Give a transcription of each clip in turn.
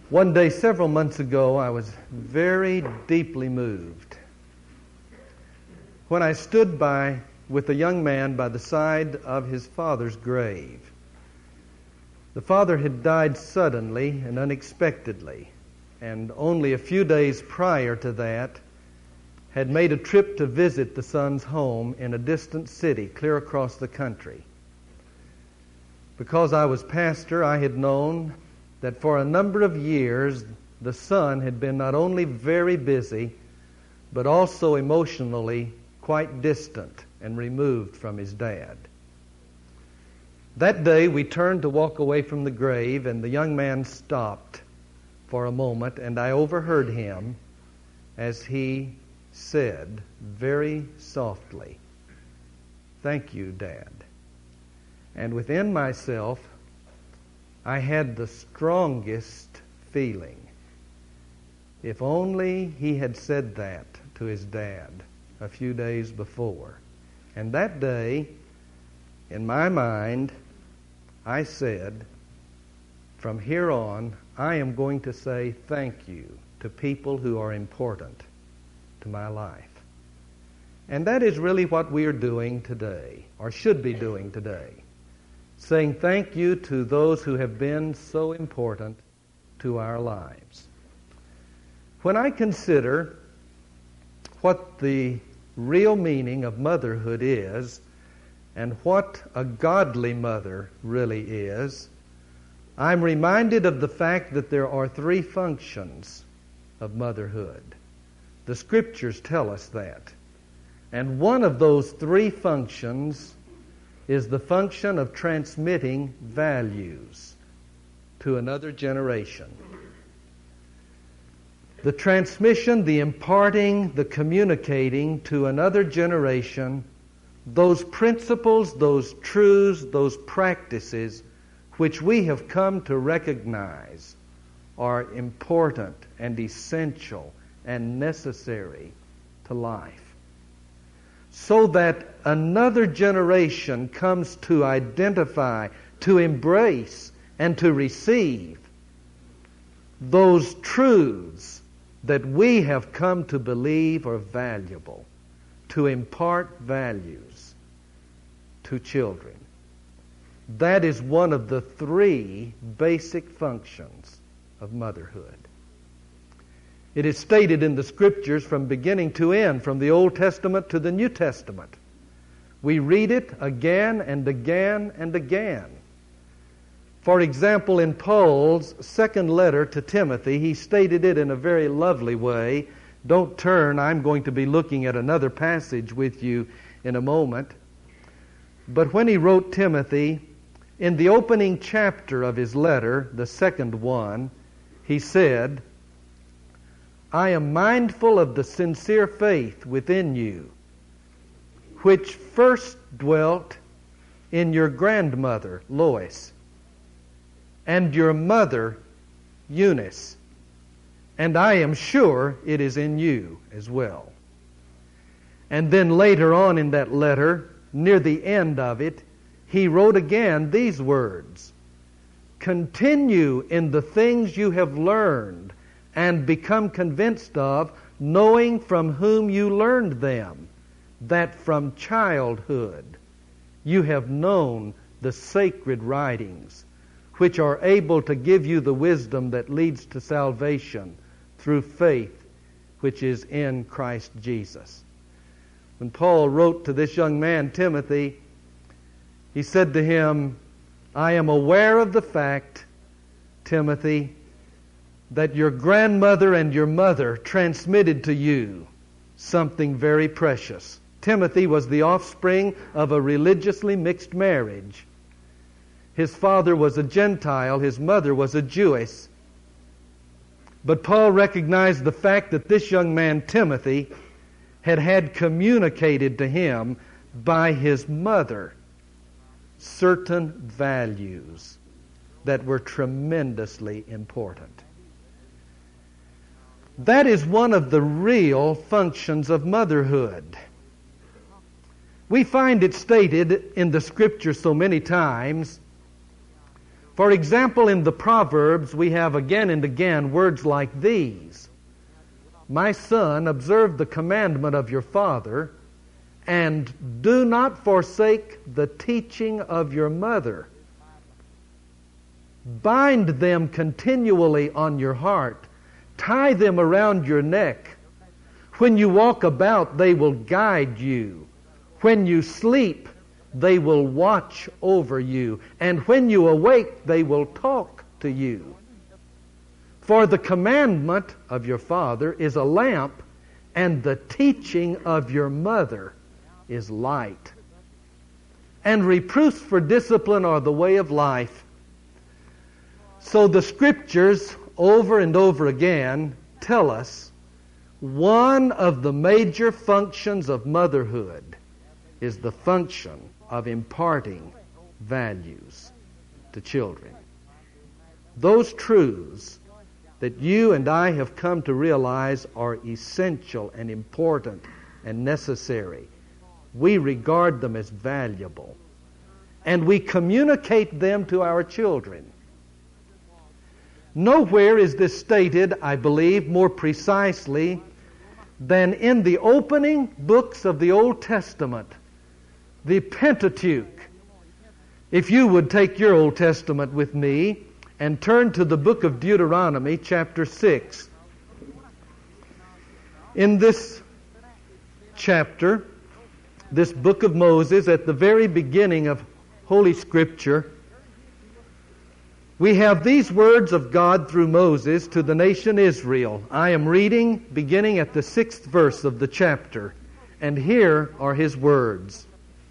One day, several months ago, I was very deeply moved when I stood by with a young man by the side of his father's grave. The father had died suddenly and unexpectedly, and only a few days prior to that had made a trip to visit the son's home in a distant city clear across the country. Because I was pastor, I had known that for a number of years the son had been not only very busy, but also emotionally quite distant and removed from his dad. That day we turned to walk away from the grave, and the young man stopped for a moment, and I overheard him as he said very softly, "Thank you, Dad." And within myself, I had the strongest feeling. If only he had said that to his dad a few days before. And that day, in my mind, I said, from here on, I am going to say thank you to people who are important to my life. And that is really what we are doing today, or should be doing today. Saying thank you to those who have been so important to our lives. When I consider what the real meaning of motherhood is and what a godly mother really is, I'm reminded of the fact that there are three functions of motherhood. The Scriptures tell us that. And one of those three functions is the function of transmitting values to another generation. The transmission, the imparting, the communicating to another generation those principles, those truths, those practices which we have come to recognize are important and essential and necessary to life, so that another generation comes to identify, to embrace, and to receive those truths that we have come to believe are valuable, to impart values to children. That is one of the three basic functions of motherhood. It is stated in the Scriptures from beginning to end, from the Old Testament to the New Testament. We read it again and again and again. For example, in Paul's second letter to Timothy, he stated it in a very lovely way. Don't turn, I'm going to be looking at another passage with you in a moment. But when he wrote Timothy, in the opening chapter of his letter, the second one, he said, "I am mindful of the sincere faith within you, which first dwelt in your grandmother, Lois, and your mother, Eunice, and I am sure it is in you as well." And then later on in that letter, near the end of it, he wrote again these words, "Continue in the things you have learned and become convinced of, knowing from whom you learned them, that from childhood you have known the sacred writings, which are able to give you the wisdom that leads to salvation through faith which is in Christ Jesus." When Paul wrote to this young man, Timothy, he said to him, "I am aware of the fact, Timothy, that your grandmother and your mother transmitted to you something very precious." Timothy was the offspring of a religiously mixed marriage. His father was a Gentile, his mother was a Jewess. But Paul recognized the fact that this young man, Timothy, had communicated to him by his mother certain values that were tremendously important. That is one of the real functions of motherhood. We find it stated in the Scripture so many times For example, in the Proverbs, we have again and again words like these. My son, observe the commandment of your father, and do not forsake the teaching of your mother. Bind them continually on your heart. Tie them around your neck. When you walk about, they will guide you. When you sleep, they will watch over you. And when you awake, they will talk to you. For the commandment of your father is a lamp, and the teaching of your mother is light. And reproofs for discipline are the way of life. So the Scriptures, over and over again, tell us one of the major functions of motherhood is the function of imparting values to children. Those truths that you and I have come to realize are essential and important and necessary. We regard them as valuable, and we communicate them to our children. Nowhere is this stated, I believe, more precisely than in the opening books of the Old Testament, the Pentateuch. If you would take your Old Testament with me and turn to the book of Deuteronomy, chapter 6. In this chapter, this book of Moses, at the very beginning of Holy Scripture, we have these words of God through Moses to the nation Israel. I am reading beginning at the 6th verse of the chapter, and here are his words.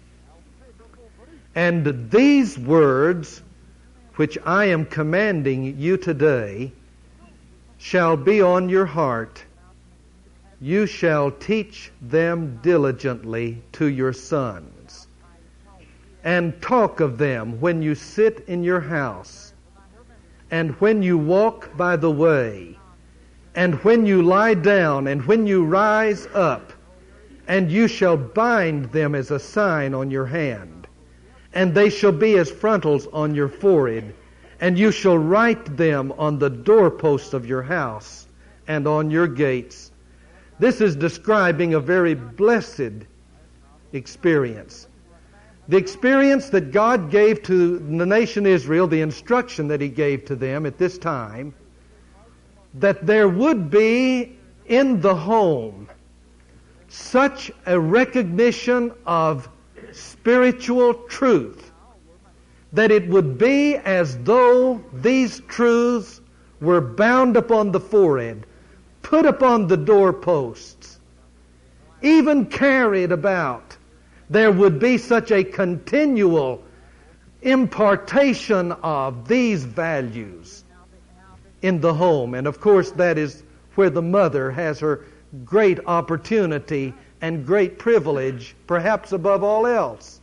And these words which I am commanding you today shall be on your heart. You shall teach them diligently to your sons, and talk of them when you sit in your house, and when you walk by the way, and when you lie down, and when you rise up, and you shall bind them as a sign on your hand, and they shall be as frontals on your forehead, and you shall write them on the doorposts of your house and on your gates. This is describing a very blessed experience. The experience that God gave to the nation Israel, the instruction that He gave to them at this time, that there would be in the home such a recognition of spiritual truth that it would be as though these truths were bound upon the forehead, put upon the doorposts, even carried about. There would be such a continual impartation of these values in the home. And of course, that is where the mother has her great opportunity and great privilege, perhaps above all else.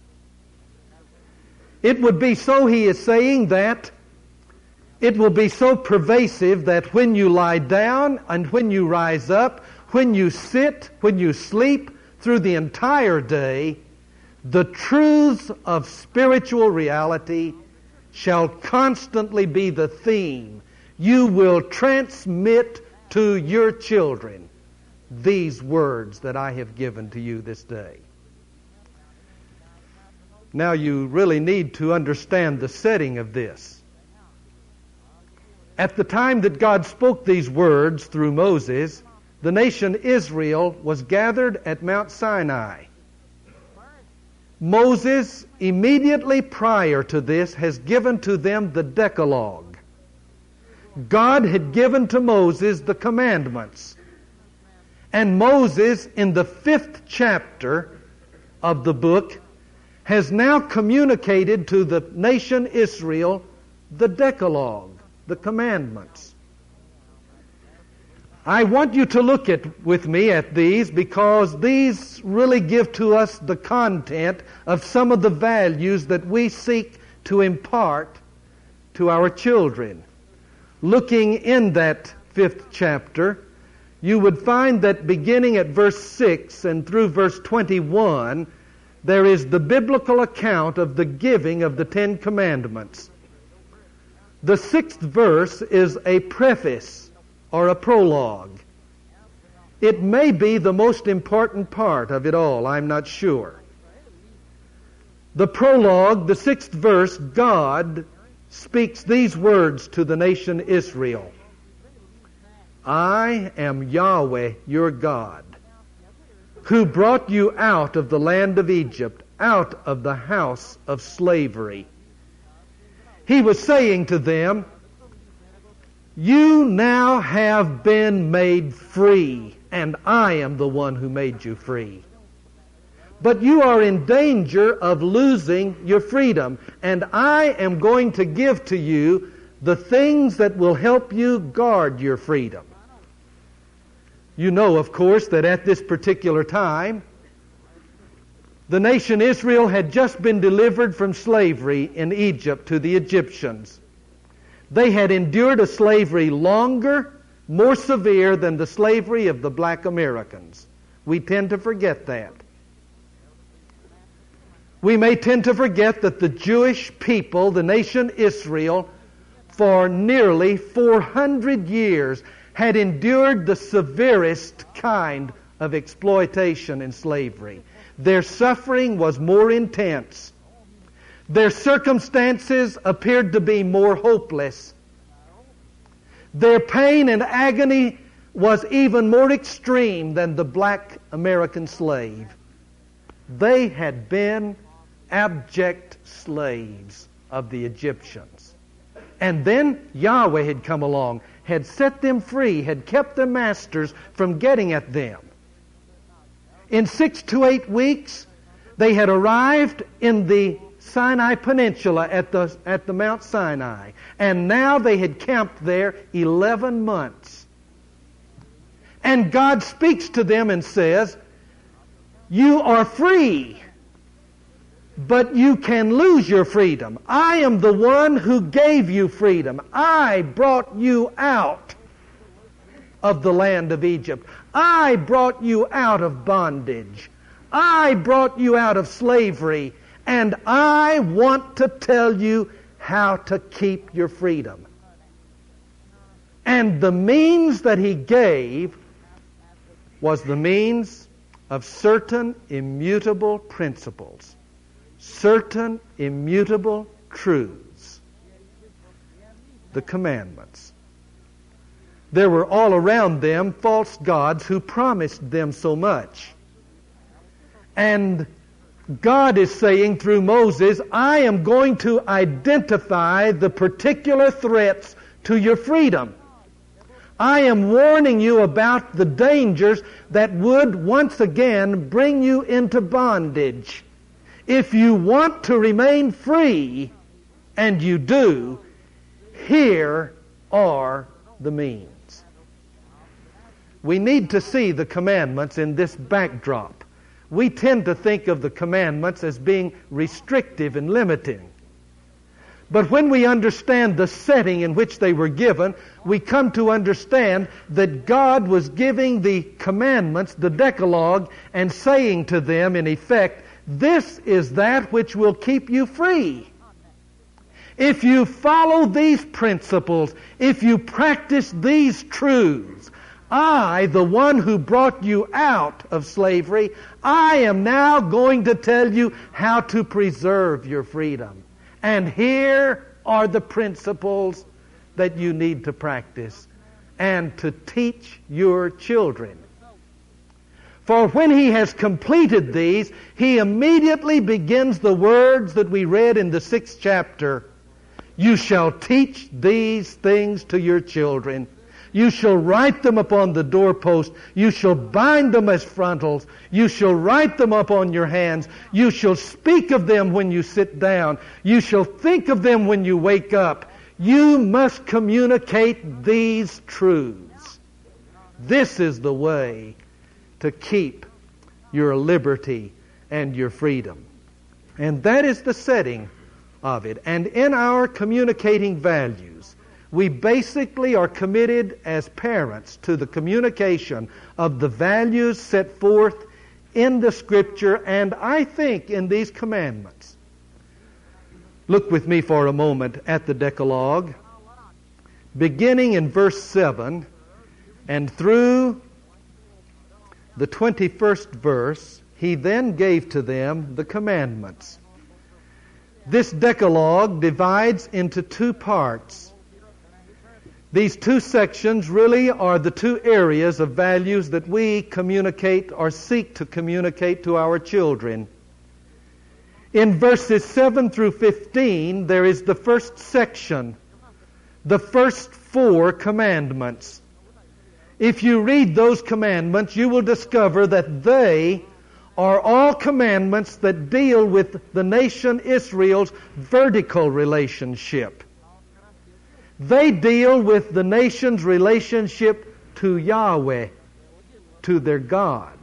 It would be so, he is saying, that it will be so pervasive that when you lie down and when you rise up, when you sit, when you sleep, through the entire day, the truths of spiritual reality shall constantly be the theme. You will transmit to your children these words that I have given to you this day. Now you really need to understand the setting of this. At the time that God spoke these words through Moses, the nation Israel was gathered at Mount Sinai. Moses, immediately prior to this, has given to them the Decalogue. God had given to Moses the commandments. And Moses, in the 5th chapter of the book, has now communicated to the nation Israel the Decalogue, the commandments. I want you to look with me at these, because these really give to us the content of some of the values that we seek to impart to our children. Looking in that 5th chapter, you would find that beginning at verse 6 and through verse 21, there is the biblical account of the giving of the 10 Commandments. The 6th verse is a preface or a prologue. It may be the most important part of it all, I'm not sure. The prologue, the 6th verse, God speaks these words to the nation Israel. I am Yahweh your God, who brought you out of the land of Egypt, out of the house of slavery. He was saying to them, you now have been made free, and I am the one who made you free. But you are in danger of losing your freedom, and I am going to give to you the things that will help you guard your freedom. You know, of course, that at this particular time, the nation Israel had just been delivered from slavery in Egypt to the Egyptians. They had endured a slavery longer, more severe than the slavery of the black Americans. We tend to forget that. We may tend to forget that the Jewish people, the nation Israel, for nearly 400 years had endured the severest kind of exploitation and slavery. Their suffering was more intense. Their circumstances appeared to be more hopeless. Their pain and agony was even more extreme than the black American slave. They had been abject slaves of the Egyptians. And then Yahweh had come along, had set them free, had kept their masters from getting at them. In 6 to 8 weeks, they had arrived in the Sinai Peninsula at the Mount Sinai. And now they had camped there 11 months. And God speaks to them and says, you are free, but you can lose your freedom. I am the one who gave you freedom. I brought you out of the land of Egypt. I brought you out of bondage. I brought you out of slavery. And I want to tell you how to keep your freedom. And the means that He gave was the means of certain immutable principles, certain immutable truths, the commandments. There were all around them false gods who promised them so much. And God is saying through Moses, I am going to identify the particular threats to your freedom. I am warning you about the dangers that would once again bring you into bondage. If you want to remain free, and you do, here are the means. We need to see the commandments in this backdrop. We tend to think of the commandments as being restrictive and limiting. But when we understand the setting in which they were given, we come to understand that God was giving the commandments, the Decalogue, and saying to them, in effect, this is that which will keep you free. If you follow these principles, if you practice these truths, I, the one who brought you out of slavery, I am now going to tell you how to preserve your freedom. And here are the principles that you need to practice and to teach your children. For when He has completed these, He immediately begins the words that we read in the 6th chapter. You shall teach these things to your children. You shall write them upon the doorpost. You shall bind them as frontals. You shall write them up on your hands. You shall speak of them when you sit down. You shall think of them when you wake up. You must communicate these truths. This is the way to keep your liberty and your freedom. And that is the setting of it. And in our communicating values, we basically are committed as parents to the communication of the values set forth in the Scripture and I think in these commandments. Look with me for a moment at the Decalogue. beginning in verse 7 and through the 21st verse, he then gave to them the commandments. This Decalogue divides into two parts. These two sections really are the two areas of values that we communicate or seek to communicate to our children. In verses 7 through 15, there is the first section, the first 4 commandments. If you read those commandments, you will discover that they are all commandments that deal with the nation Israel's vertical relationship. They deal with the nation's relationship to Yahweh, to their God.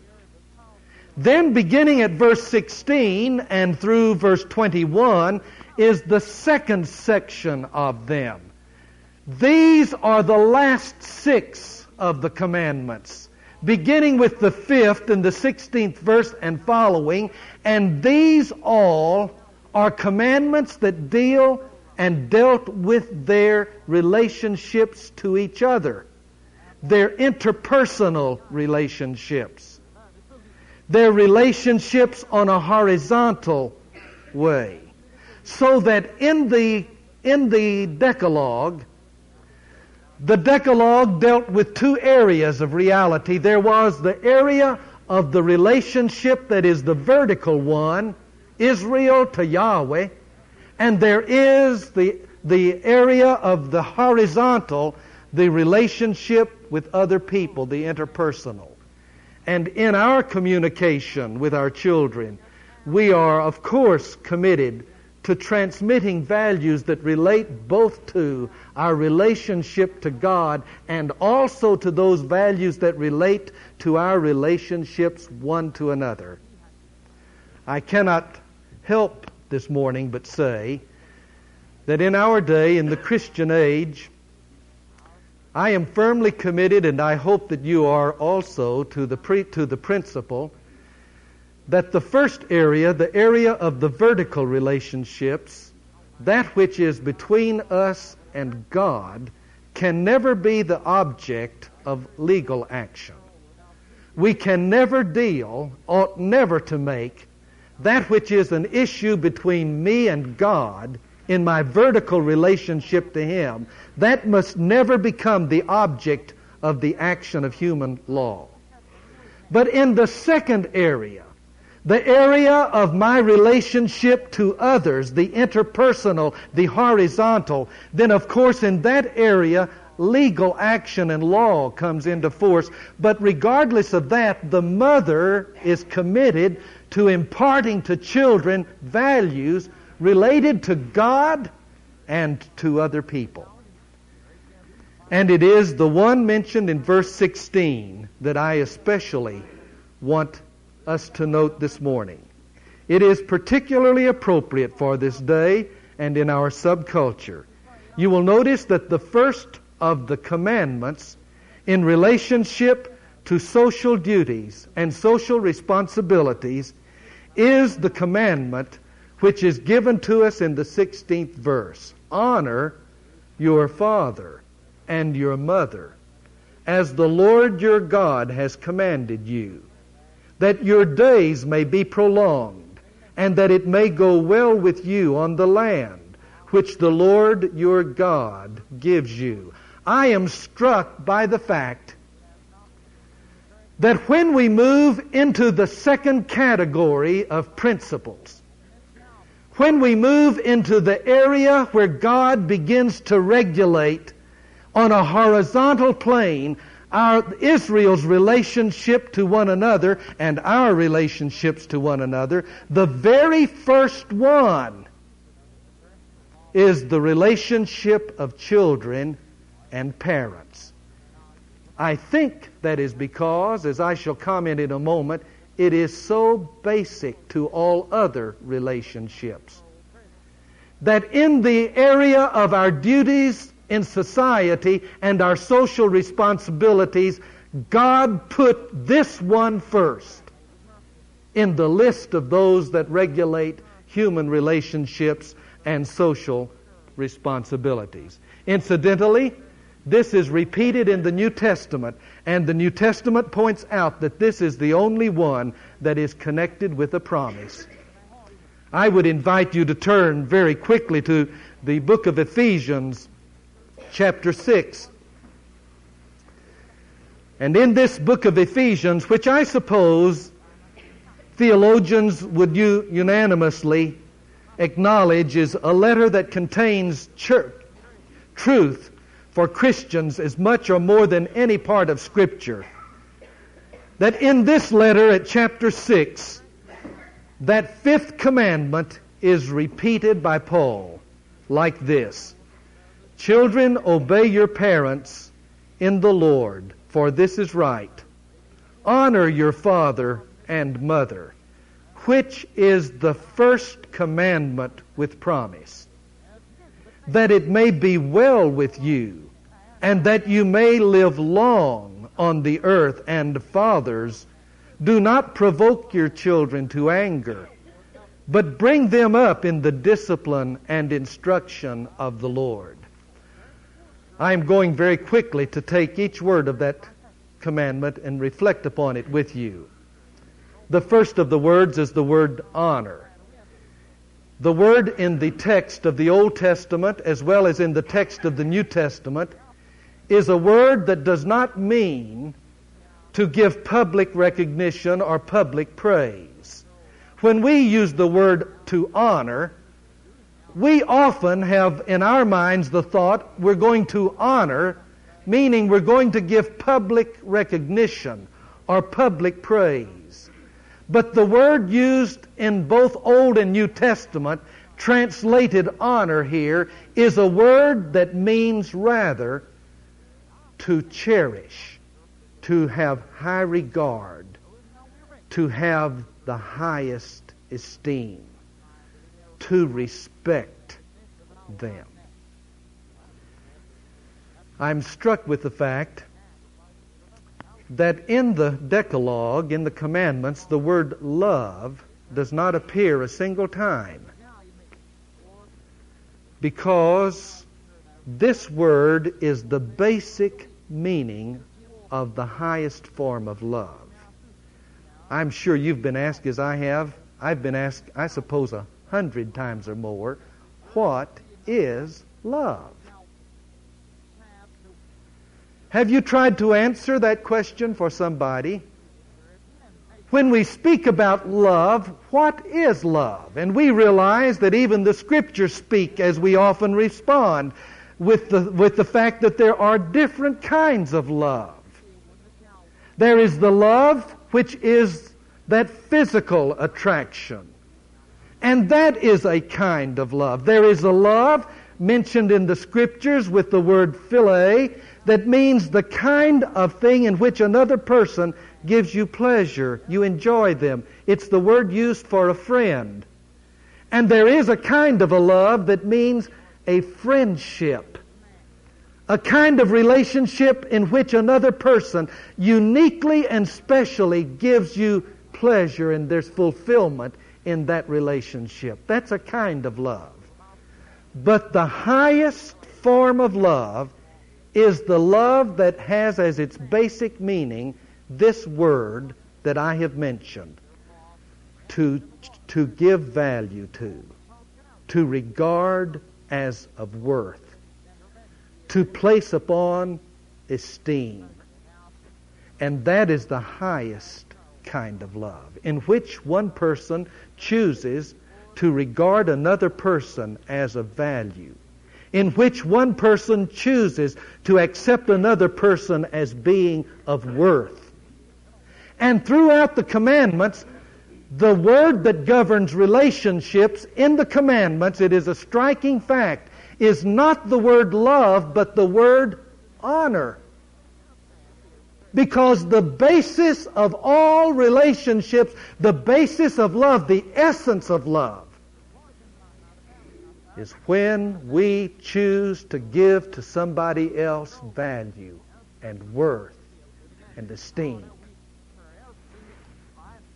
Then beginning at verse 16 and through verse 21 is the second section of them. These are the last 6 of the commandments, beginning with the 5th and the 16th verse and following, and these all are commandments that deal and dealt with their relationships to each other, their interpersonal relationships, their relationships on a horizontal way. So that in the Decalogue, the Decalogue dealt with 2 areas of reality. There was the area of the relationship that is the vertical one, Israel to Yahweh, and there is the area of the horizontal, the relationship with other people, the interpersonal. And in our communication with our children, we are, of course, committed to transmitting values that relate both to our relationship to God and also to those values that relate to our relationships one to another. I cannot help this morning but say that in our day, in the Christian age, I am firmly committed, and I hope that you are also, to the principle that the first area, the area of the vertical relationships, that which is between us and God, can never be the object of legal action. We can never deal, ought never to make, that which is an issue between me and God in my vertical relationship to Him, that must never become the object of the action of human law. But in the second area, the area of my relationship to others, the interpersonal, the horizontal, then of course in that area legal action and law comes into force. But regardless of that, the mother is committed to imparting to children values related to God and to other people. And it is the one mentioned in verse 16 that I especially want us to note this morning. It is particularly appropriate for this day and in our subculture. You will notice that the first of the commandments in relationship to social duties and social responsibilities is the commandment which is given to us in the 16th verse. Honor your father and your mother, as the Lord your God has commanded you, that your days may be prolonged, and that it may go well with you on the land which the Lord your God gives you. I am struck by the fact that when we move into the second category of principles, when we move into the area where God begins to regulate on a horizontal plane Israel's relationship to one another and our relationships to one another, the very first one is the relationship of children and parents. I think that is because, as I shall comment in a moment, it is so basic to all other relationships that in the area of our duties in society and our social responsibilities, God put this one first in the list of those that regulate human relationships and social responsibilities. Incidentally, this is repeated in the New Testament, and the New Testament points out that this is the only one that is connected with a promise. I would invite you to turn very quickly to the book of Ephesians, chapter 6. And in this book of Ephesians, which I suppose theologians would unanimously acknowledge is a letter that contains truth for Christians as much or more than any part of Scripture, that in this letter at chapter 6, that fifth commandment is repeated by Paul like this: "Children, obey your parents in the Lord, for this is right. Honor your father and mother, which is the first commandment with promise, that it may be well with you, and that you may live long on the earth. And fathers, do not provoke your children to anger, but bring them up in the discipline and instruction of the Lord." I am going very quickly to take each word of that commandment and reflect upon it with you. The first of the words is the word honor. The word in the text of the Old Testament as well as in the text of the New Testament is a word that does not mean to give public recognition or public praise. When we use the word to honor, we often have in our minds the thought we're going to honor, meaning we're going to give public recognition or public praise. But the word used in both Old and New Testament, translated honor here, is a word that means rather to cherish, to have high regard, to have the highest esteem, to respect them. I'm struck with the fact that in the Decalogue, in the commandments, the word love does not appear a single time, because this word is the basic meaning of the highest form of love. I'm sure you've been asked, as I have. I've been asked, I suppose, 100 times or more, what is love? Have you tried to answer that question for somebody? When we speak about love, what is love? And we realize that even the Scriptures speak, as we often respond, with the fact that there are different kinds of love. There is the love which is that physical attraction. And that is a kind of love. There is a love mentioned in the Scriptures with the word philia that means the kind of thing in which another person gives you pleasure. You enjoy them. It's the word used for a friend. And there is a kind of a love that means a friendship. A kind of relationship in which another person uniquely and specially gives you pleasure, and there's fulfillment in that relationship. That's a kind of love. But the highest form of love is the love that has as its basic meaning this word that I have mentioned: to give value to regard as of worth, to place upon esteem. And that is the highest kind of love, in which one person chooses to regard another person as of value, in which one person chooses to accept another person as being of worth. And throughout the commandments, the word that governs relationships in the commandments, it is a striking fact, is not the word love, but the word honor. Because the basis of all relationships, the basis of love, the essence of love, is when we choose to give to somebody else value and worth and esteem.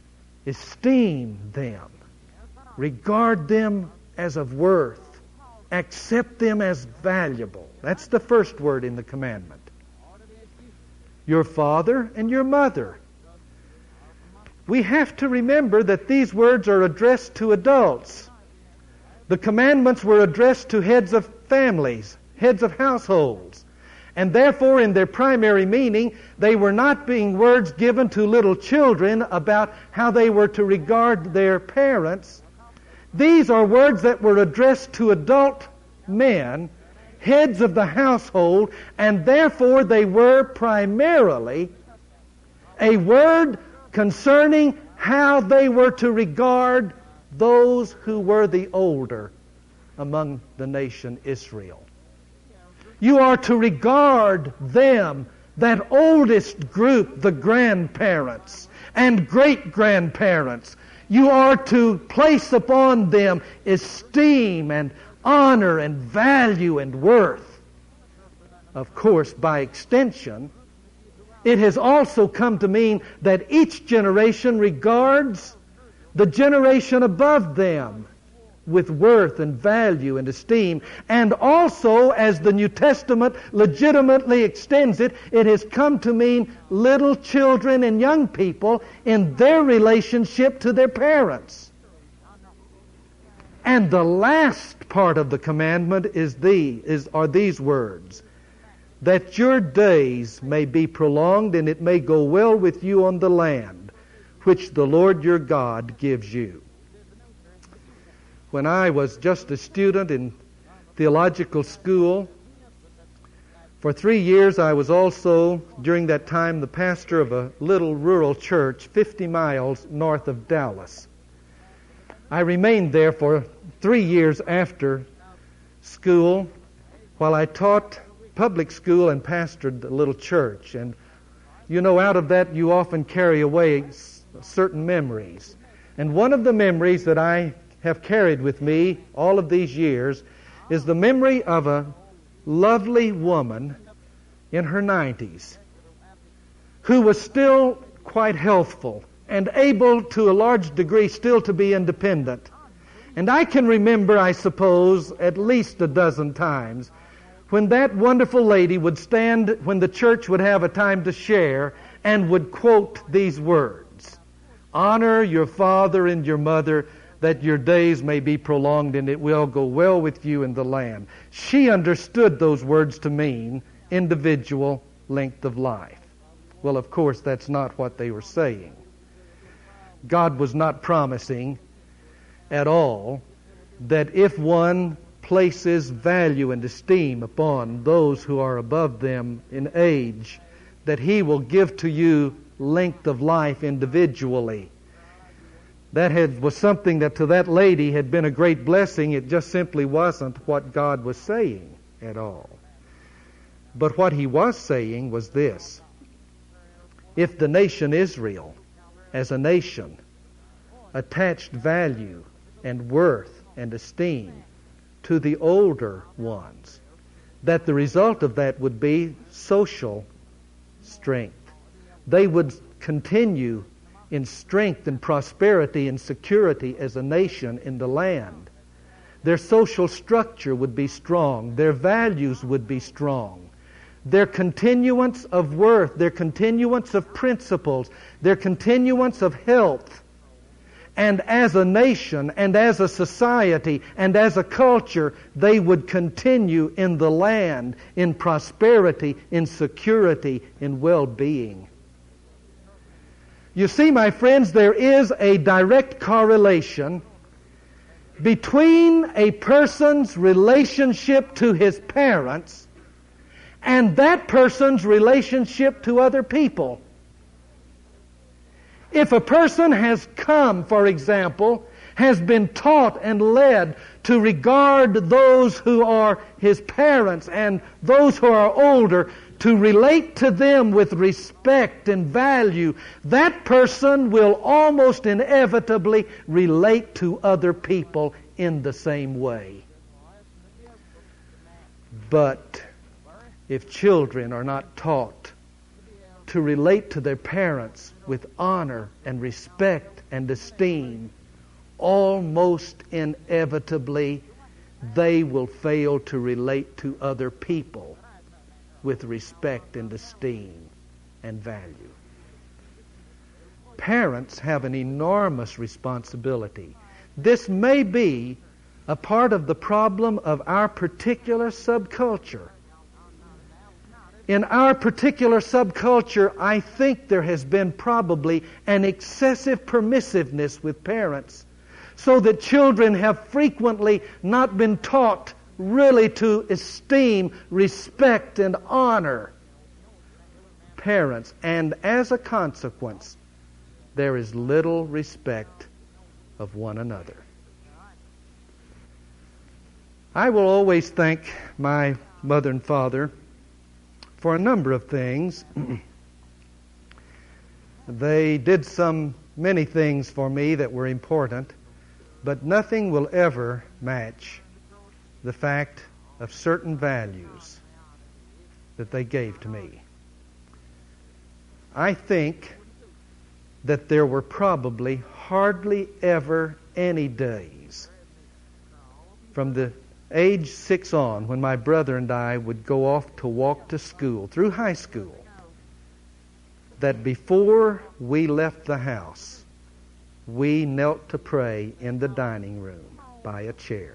Esteem them. Regard them as of worth. Accept them as valuable. That's the first word in the commandment. Your father and your mother. We have to remember that these words are addressed to adults. The commandments were addressed to heads of families, heads of households. And therefore, in their primary meaning, they were not being words given to little children about how they were to regard their parents. These are words that were addressed to adult men, heads of the household, and therefore they were primarily a word concerning how they were to regard those who were the older among the nation Israel. You are to regard them, that oldest group, the grandparents and great-grandparents. You are to place upon them esteem and honor and value and worth. Of course, by extension, it has also come to mean that each generation regards the generation above them with worth and value and esteem. And also, as the New Testament legitimately extends it, it has come to mean little children and young people in their relationship to their parents. And the last part of the commandment are these words, that your days may be prolonged and it may go well with you on the land which the Lord your God gives you. When I was just a student in theological school, for 3 years I was also, during that time, the pastor of a little rural church 50 miles north of Dallas. I remained there for 3 years after school while I taught public school and pastored the little church. And you know, out of that you often carry away certain memories. And one of the memories that I have carried with me all of these years is the memory of a lovely woman in her 90s who was still quite healthful and able to a large degree still to be independent. And I can remember, I suppose, at least a dozen times when that wonderful lady would stand when the church would have a time to share and would quote these words, "Honor your father and your mother, that your days may be prolonged and it will go well with you in the land." She understood those words to mean individual length of life. Well, of course, that's not what they were saying. God was not promising at all that if one places value and esteem upon those who are above them in age, that He will give to you length of life individually. That was something that to that lady had been a great blessing. It just simply wasn't what God was saying at all. But what He was saying was this: if the nation Israel, as a nation, attached value and worth and esteem to the older ones, that the result of that would be social strength. They would continue in strength and prosperity and security as a nation in the land. Their social structure would be strong. Their values would be strong. Their continuance of worth, their continuance of principles, their continuance of health. And as a nation and as a society and as a culture, they would continue in the land in prosperity, in security, in well-being. You see, my friends, there is a direct correlation between a person's relationship to his parents and that person's relationship to other people. If a person has come, for example, has been taught and led to regard those who are his parents and those who are older, to relate to them with respect and value, that person will almost inevitably relate to other people in the same way. But if children are not taught to relate to their parents with honor and respect and esteem, almost inevitably they will fail to relate to other people with respect and esteem and value. Parents have an enormous responsibility. This may be a part of the problem of our particular subculture. In our particular subculture, I think there has been probably an excessive permissiveness with parents, so that children have frequently not been taught really to esteem, respect, and honor parents. And as a consequence, there is little respect of one another. I will always thank my mother and father for a number of things. They did many things for me that were important, but nothing will ever match the fact of certain values that they gave to me. I think that there were probably hardly ever any days from the age 6 on, when my brother and I would go off to walk to school, through high school, that before we left the house, we knelt to pray in the dining room by a chair.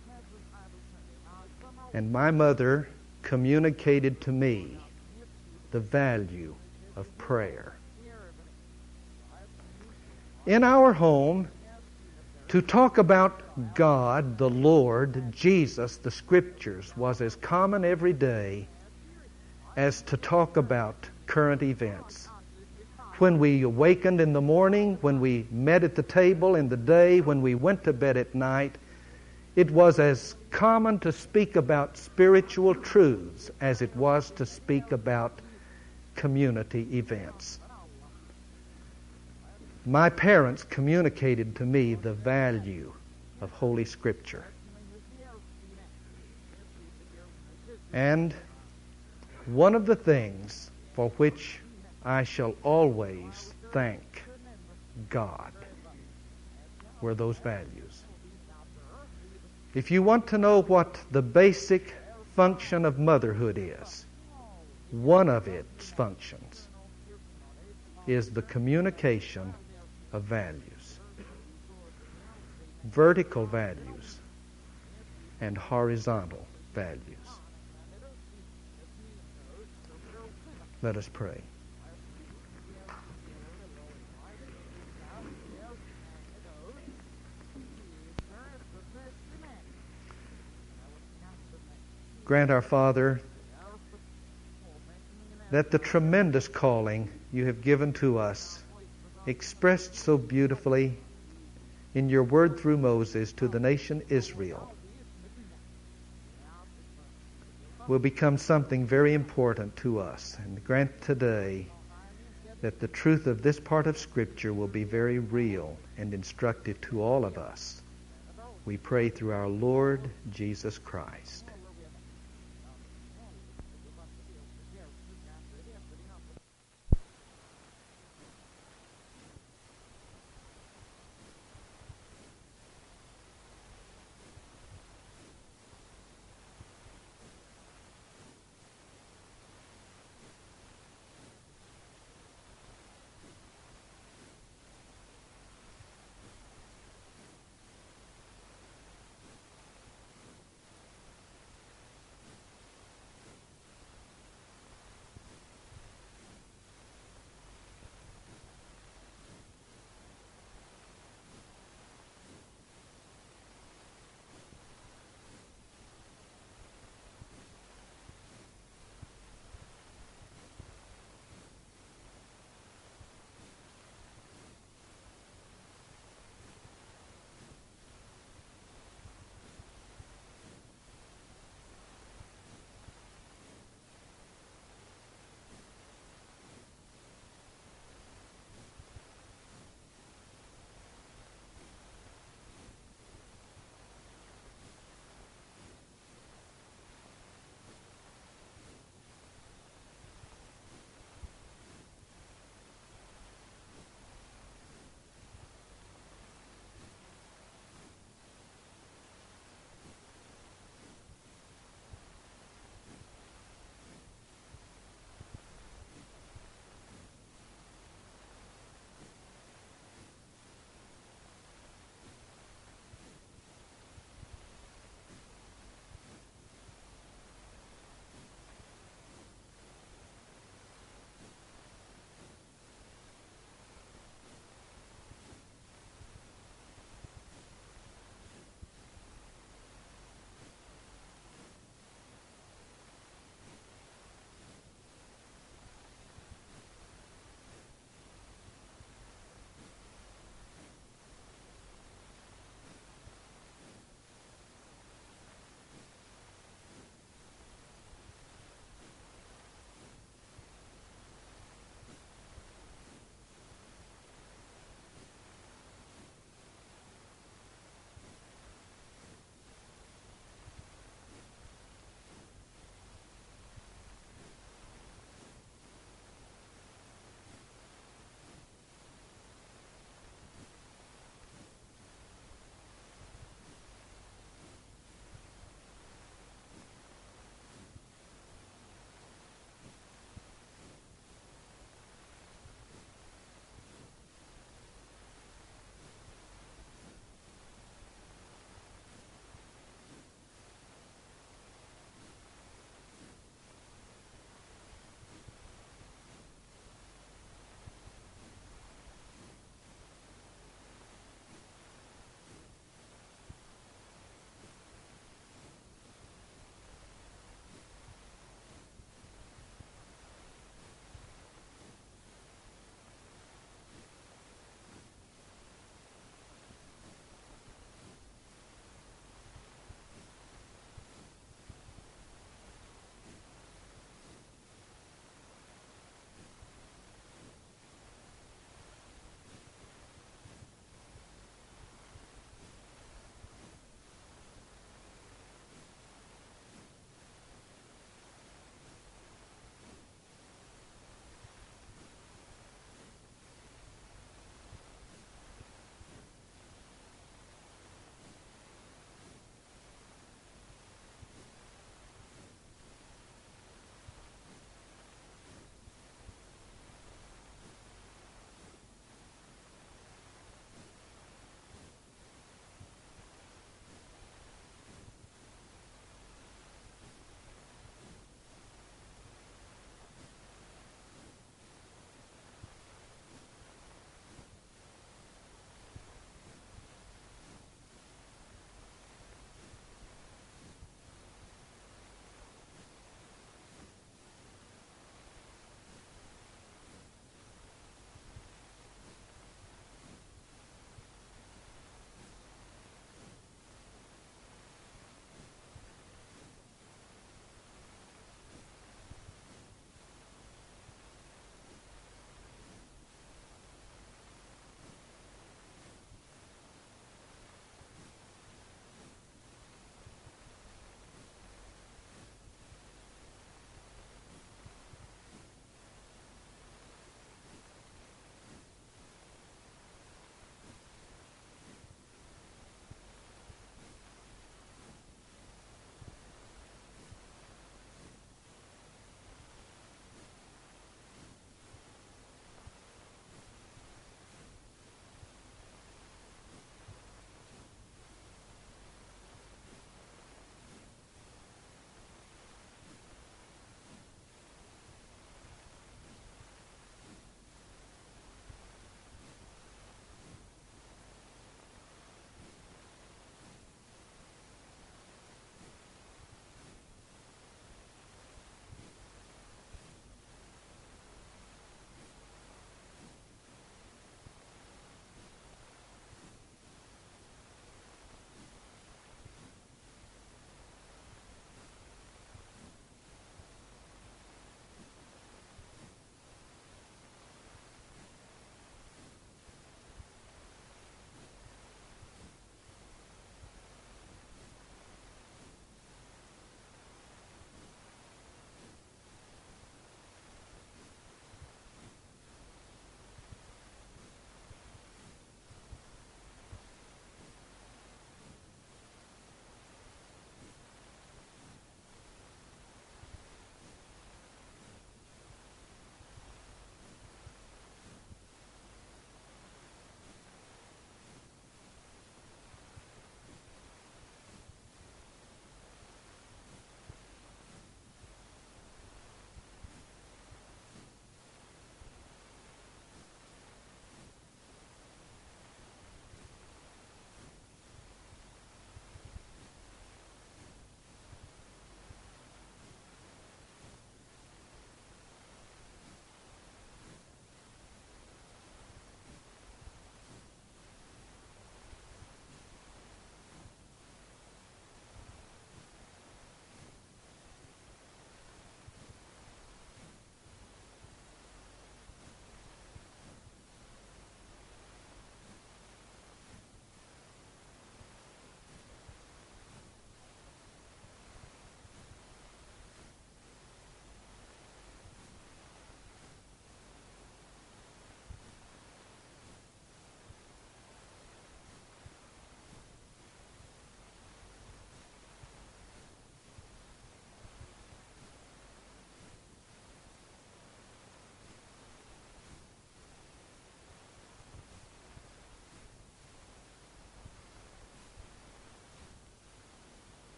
And my mother communicated to me the value of prayer. In our home, to talk about God, the Lord, Jesus, the Scriptures, was as common every day as to talk about current events. When we awakened in the morning, when we met at the table in the day, when we went to bed at night, it was as common to speak about spiritual truths as it was to speak about community events. My parents communicated to me the value of Holy Scripture. And one of the things for which I shall always thank God were those values. If you want to know what the basic function of motherhood is, one of its functions is the communication of values, vertical values and horizontal values. Let us pray. Grant, our Father, that the tremendous calling you have given to us, expressed so beautifully in your word through Moses to the nation Israel, will become something very important to us. And grant today that the truth of this part of Scripture will be very real and instructive to all of us. We pray through our Lord Jesus Christ.